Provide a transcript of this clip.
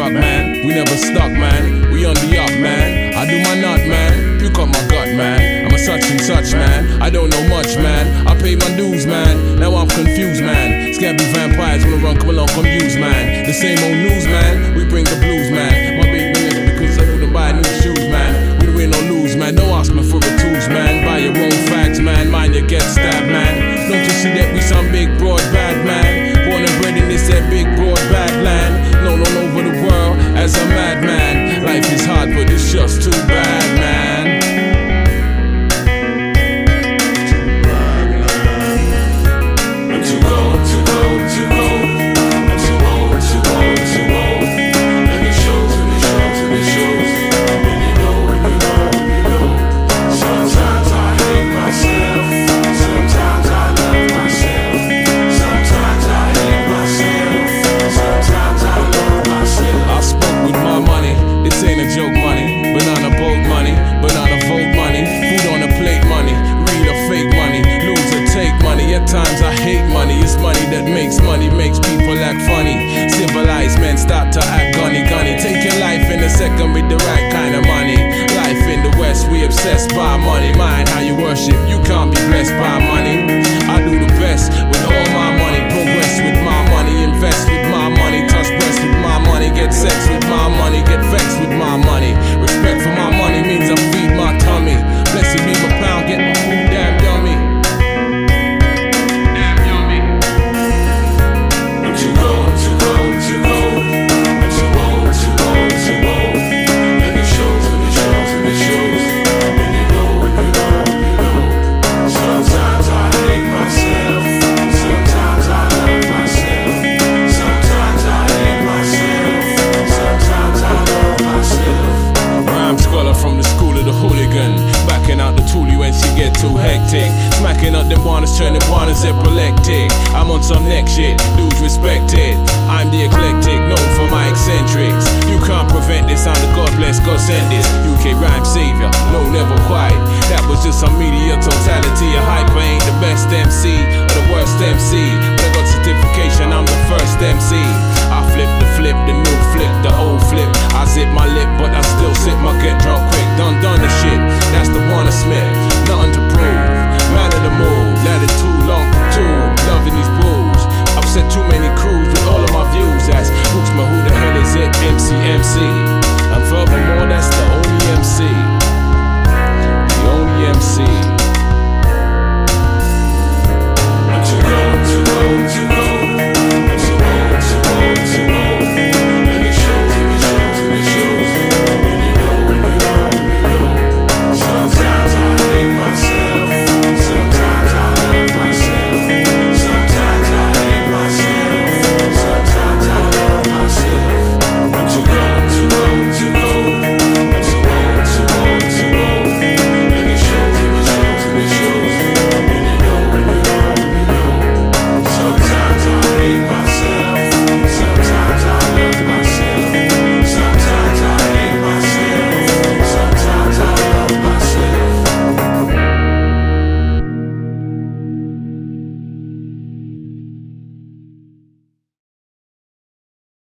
struck, man. We never stuck, man. We on the up, man. I do my nut, man. Puke up my gut, man. I'm a such and such, man. I don't know much, man. I pay my dues, man. Now I'm confused, man. Scabby vampires wanna run, come along, come use, man. The same old news, man. We bring the blues, man. My big million because I wouldn't buy new shoes, man. We win or lose, man. No ask me for the tools, man. Buy your own facts, man. Mind you get stabbed, man. Don't you see that we some big broad bad, man? Born and bred in this that big broad bad land. Known all over the world as a madman. Life is hard, but it's just too bad, man. Times I hate money, it's money that makes money, makes people act funny. Civilized men start to act gunny. Take your life in a second with the right kind of money. Life in the West, we obsessed by money. Mind how you worship, you can't be blessed by money. I do the best with all my money, progress with my money, invest with my money, touch breasts with my money, get sex with my money, get vexed with my money. Respect for my money means I feed my tummy. Blessed be my pound, get my food damn yummy. From the school of the hooligan, backing out the toolie when she get too hectic. Smacking up them bonnets, turning bonnets epileptic. I'm on some next shit, dudes respect it. I'm the eclectic, known for my eccentrics. You can't prevent this, I'm the God bless, God send this. UK rhyme savior, no never quite. That was just some media totality. A hyper ain't the best MC or the worst MC.